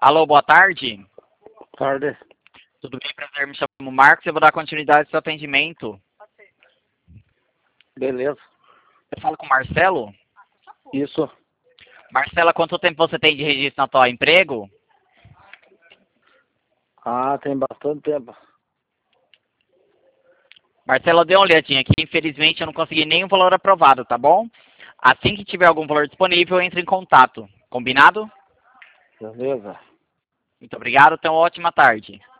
Alô, boa tarde. Tarde. Tudo bem? Prazer, me chamo Marcos e eu vou dar continuidade ao seu atendimento. Beleza. Eu falo com o Marcelo. Isso. Marcelo, há quanto tempo você tem de registro na tua emprego? Ah, tem bastante tempo. Marcelo, dê uma olhadinha aqui. Infelizmente, eu não consegui nenhum valor aprovado, tá bom? Assim que tiver algum valor disponível, entre em contato. Combinado? Beleza. Muito obrigado. Tenha uma ótima tarde.